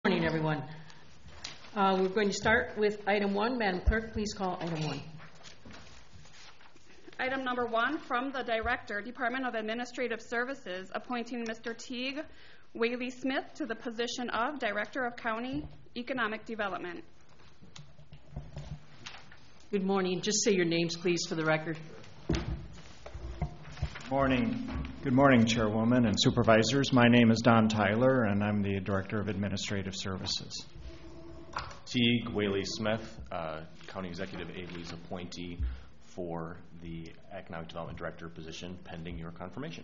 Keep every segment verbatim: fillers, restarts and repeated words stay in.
Good morning, everyone. Uh, we're going to start with item one. Madam Clerk, please call item one. Item number one, from the Director, Department of Administrative Services, appointing Mister Teague Whaley Smith to the position of Director of County Economic Development. Good morning. Just say your names, please, for the record. Morning. Good morning, Chairwoman and Supervisors. My name is Don Tyler, and I'm the Director of Administrative Services. Teague Whaley Smith, uh, County Executive Abely's appointee for the Economic Development Director position, pending your confirmation.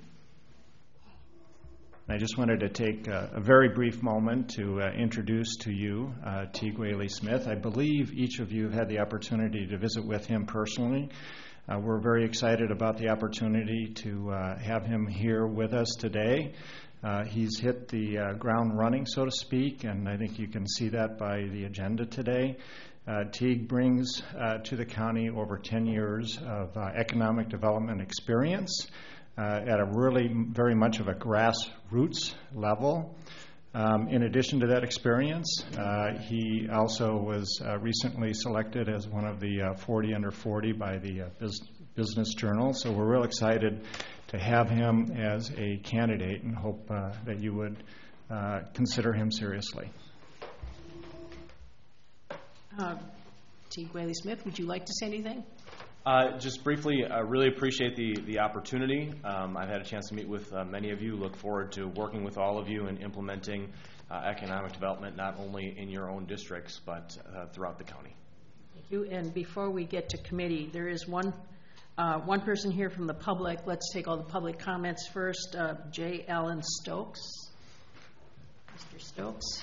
I just wanted to take a, a very brief moment to uh, introduce to you uh, Teague Whaley Smith. I believe each of you have had the opportunity to visit with him personally. Uh, we're very excited about the opportunity to uh, have him here with us today. Uh, he's hit the uh, ground running, so to speak, and I think you can see that by the agenda today. Uh, Teague brings uh, to the county over ten years of uh, economic development experience uh, at a really very much of a grassroots level. Um, in addition to that experience, uh, he also was uh, recently selected as one of the uh, forty under forty by the uh, Biz- Business Journal. So we're real excited to have him as a candidate and hope uh, that you would uh, consider him seriously. Uh, Teague Whaley Smith, would you like to say anything? Uh, just briefly, I really appreciate the, the opportunity. Um, I've had a chance to meet with uh, many of you. Look forward to working with all of you in implementing uh, economic development, not only in your own districts, but uh, throughout the county. Thank you. And before we get to committee, there is one uh, one person here from the public. Let's take all the public comments first. Uh, J. Allen Stokes. Mister Stokes.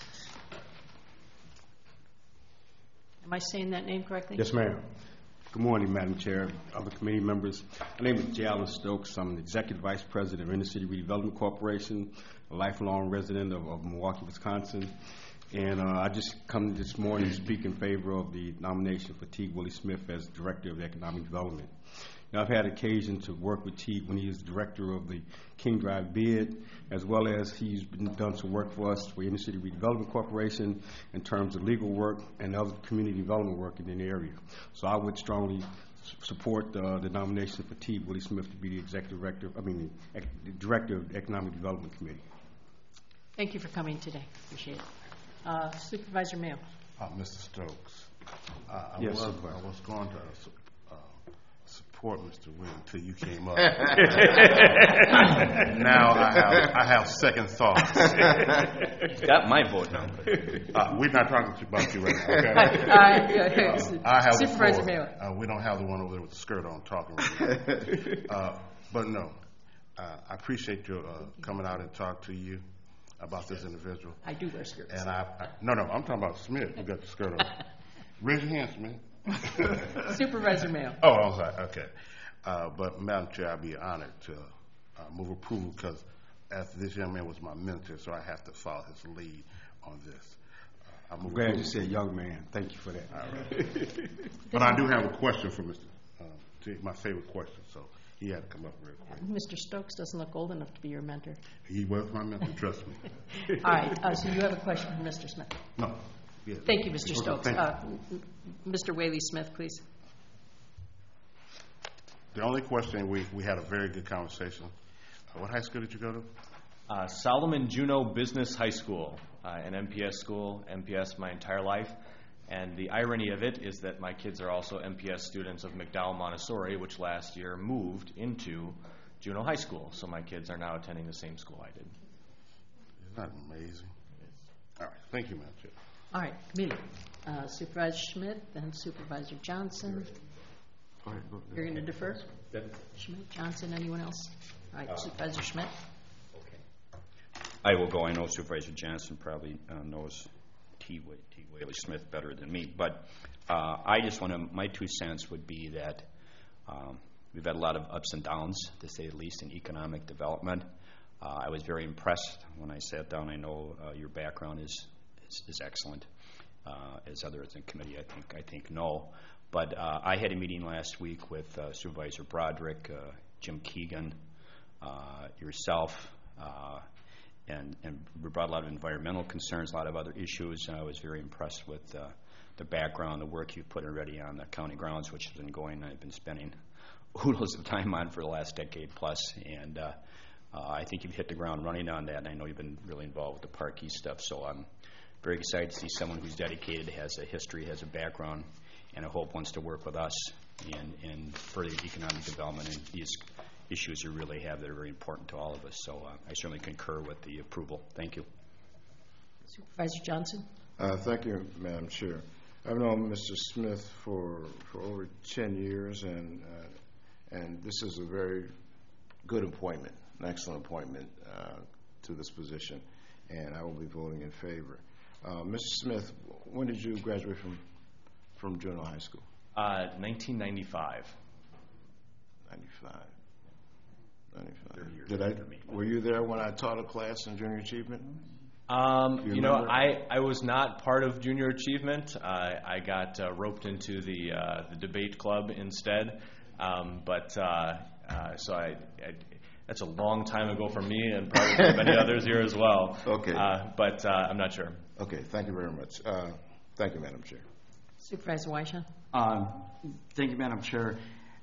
Am I saying that name correctly? Yes, ma'am. Good morning, Madam Chair, other committee members. My name is J. Allen Stokes. I'm the Executive Vice President of Inner City Redevelopment Corporation, a lifelong resident of, of Milwaukee, Wisconsin. And uh, I just come this morning to speak in favor of the nomination for Teague Whaley Smith as Director of Economic Development. Now, I've had occasion to work with Teague when he was Director of the King Drive bid, as well as he's been done some work for us for Inner City Redevelopment Corporation in terms of legal work and other community development work in the area. So I would strongly support uh, the nomination for Teague Whaley Smith to be the Executive Director, I mean, the Director of the Economic Development Committee. Thank you for coming today. Appreciate it. Uh, Supervisor Mayo. Uh, Mister Stokes, uh, I, Yes, was, Supervisor. I was going to uh, support Mister Wynn until you came up. Now I have I have second thoughts. Got my vote now. Uh, we're not talking about you right now. Okay? Uh, Uh, I have Supervisor the Mayo. floor. Uh, we don't have the one over there with the skirt on talking right now. Uh, but no, uh, I appreciate your uh, coming out and talk to you about this individual. I do wear skirts. And I, I no, no, I'm talking about Smith. You got the skirt on. Raise your hand, Smith. Supervisor Mayo. Oh, I'm sorry. Okay. Uh, but, Madam Chair, I'd be honored to uh, move approval because as this young man was my mentor, so I have to follow his lead on this. Uh, I'm glad you said young man. Thank you for that. All right. But I do have a question for Mister Uh, T, my favorite question, so he had to come up real quick. Mister Stokes doesn't look old enough to be your mentor. He was my mentor, trust me. All right. Uh, so you have a question for Mister Smith. No. Yeah. Thank you, Mister Okay, Stokes. thank you. Uh, m- Mister Whaley Smith, please. The only question, we, we had a very good conversation. Uh, what high school did you go to? Uh, Solomon Juneau Business High School, uh, an M P S school, M P S my entire life. And the irony of it is that my kids are also M P S students of McDowell Montessori, which last year moved into Juneau High School. So my kids are now attending the same school I did. Isn't that amazing? All right. Thank you, Madam Chair. All right. Committee. Uh, Supervisor Schmidt, then Supervisor Johnson. Go ahead, go ahead. You're going to defer? Schmidt, Johnson, anyone else? All right. Supervisor Schmidt. I will go. I know Supervisor Johnson probably uh, knows T. Wa- T. Whaley Smith better than me, but uh, I just want to, my two cents would be that um, we've had a lot of ups and downs, to say the least, in economic development. Uh, I was very impressed when I sat down. I know uh, your background is is, is excellent, uh, as others in committee I think I think know. But uh, I had a meeting last week with uh, Supervisor Broderick, uh, Jim Keegan, uh, yourself, uh, and, and we brought a lot of environmental concerns, a lot of other issues, and I was very impressed with uh, the background, the work you've put already on the county grounds, which has been going, I've been spending oodles of time on for the last decade plus, and uh, uh, I think you've hit the ground running on that, and I know you've been really involved with the Park East stuff, so I'm very excited to see someone who's dedicated, has a history, has a background, and I hope wants to work with us in, in further economic development, and these issues you really have that are very important to all of us, so uh, I certainly concur with the approval. Thank you. Supervisor Johnson? Uh, thank you, Madam Chair. I've known Mister Smith for, for over ten years, and uh, and this is a very good appointment, an excellent appointment uh, to this position, and I will be voting in favor. Uh, Mister Smith, when did you graduate from from Juneau High School? Uh, nineteen ninety-five. ninety-five. ninety-five. Did I? Were you there when I taught a class in junior achievement? Um, you you know, remember? I, I was not part of Junior Achievement. Uh, I got uh, roped into the uh, the debate club instead. Um, but uh, uh, so I, I, that's a long time ago for me, and probably for many others here as well. Okay. Uh, but uh, I'm not sure. Okay. Thank you very much. Uh, thank you, Madam Chair. Supervisor Weishan? Um, thank you, Madam Chair.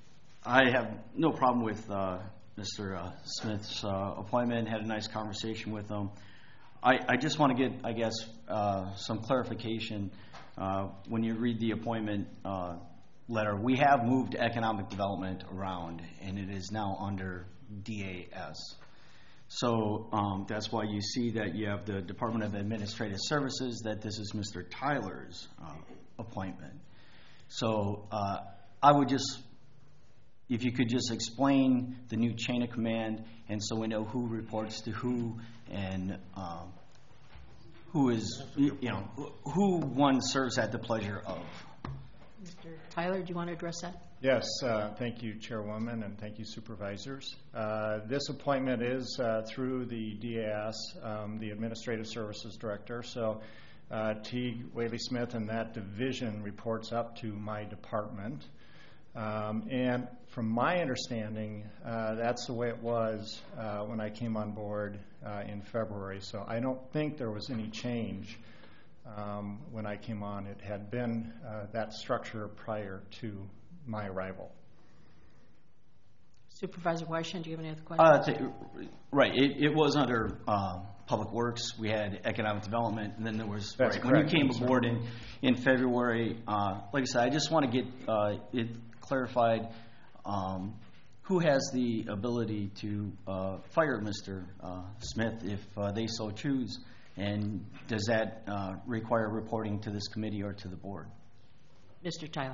I have no problem with uh, Mister Uh, Smith's uh, appointment. Had a nice conversation with him. I, I just want to get, I guess, uh, some clarification. Uh, when you read the appointment uh, letter, we have moved economic development around, and it is now under D A S. So um, that's why you see that you have the Department of Administrative Services, that this is Mister Tyler's uh, appointment. So uh, I would just, if you could just explain the new chain of command, and so we know who reports to who, and um, who is, you know, who one serves at the pleasure of. Mister Tyler, do you want to address that? Yes, uh, thank you, Chairwoman, and thank you, Supervisors. Uh, this appointment is uh, through the D A S, um, the Administrative Services Director. So uh, Teague Whaley-Smith and that division reports up to my department. Um, and from my understanding, uh, that's the way it was uh, when I came on board uh, in February. So I don't think there was any change um, when I came on. It had been uh, that structure prior to my arrival. Supervisor Weishan, do you have any other questions? Uh, t- right, it, it was under uh, Public Works. We had economic development, and then there was, That's right, correct. when you came aboard in, in February, uh, like I said, I just want to get uh, it clarified, um, who has the ability to uh, fire Mister Uh, Smith if uh, they so choose, and does that uh, require reporting to this committee or to the board? Mister Tyler?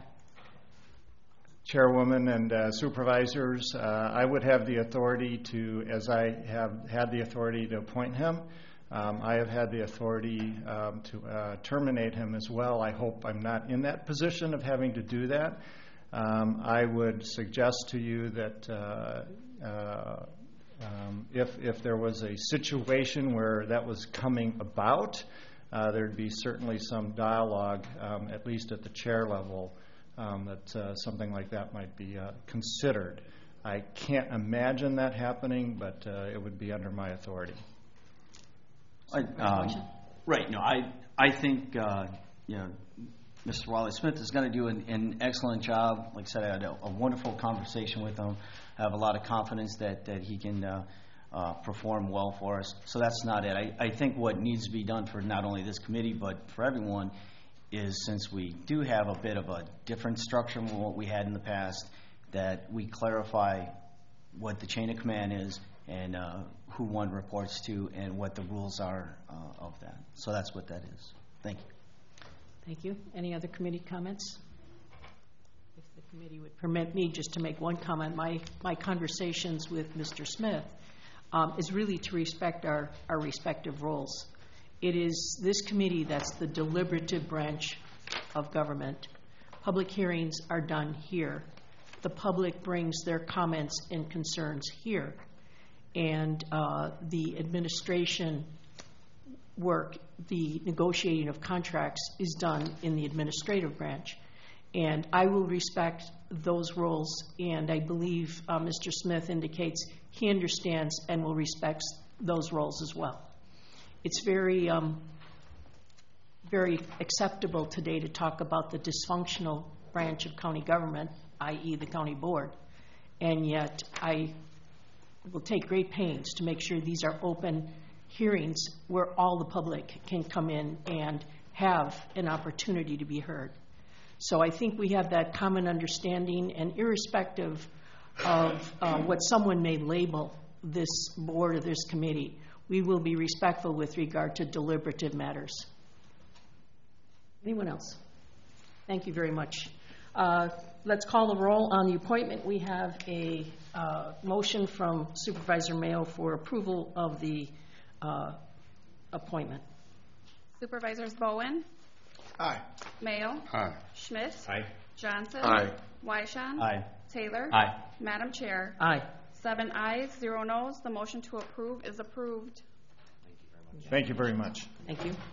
Chairwoman and uh, supervisors, uh, I would have the authority to, as I have had the authority to appoint him, um, I have had the authority um, to uh, terminate him as well. I hope I'm not in that position of having to do that. Um, I would suggest to you that uh, uh, um, if, if there was a situation where that was coming about, uh, there'd be certainly some dialogue, um, at least at the chair level, Um, that uh, something like that might be uh, considered. I can't imagine that happening, but uh, it would be under my authority. I, um, right. No, I I think uh, you know Mister Whaley-Smith is going to do an, an excellent job. Like I said, I had a, a wonderful conversation with him. I have a lot of confidence that that he can uh, uh, perform well for us. So that's not it. I, I think what needs to be done for not only this committee but for everyone is, since we do have a bit of a different structure than what we had in the past, that we clarify what the chain of command is and uh, who one reports to and what the rules are uh, of that. So that's what that is. Thank you. Thank you. Any other committee comments? If the committee would permit me just to make one comment, my, my conversations with Mister Smith um, is really to respect our, our respective roles. It is this committee that's the deliberative branch of government. Public hearings are done here. The public brings their comments and concerns here. And uh, the administration work, the negotiating of contracts is done in the administrative branch. And I will respect those roles, and I believe uh, Mister Smith indicates he understands and will respect those roles as well. it's very, um, very acceptable today to talk about the dysfunctional branch of county government, that is the county board. And yet I will take great pains to make sure these are open hearings where all the public can come in and have an opportunity to be heard. So I think we have that common understanding, and irrespective of uh, what someone may label this board or this committee, we will be respectful with regard to deliberative matters. Anyone else? Thank you very much. Uh, let's call the roll on the appointment. We have a uh, motion from Supervisor Mayo for approval of the uh, appointment. Supervisors Bowen, Aye. Mayo, Aye. Schmidt, Aye. Johnson, Aye. Wyshan, Aye. Taylor, Aye. Madam Chair. Aye. Seven ayes, zero noes. The motion to approve is approved. Thank you very much. Thank you.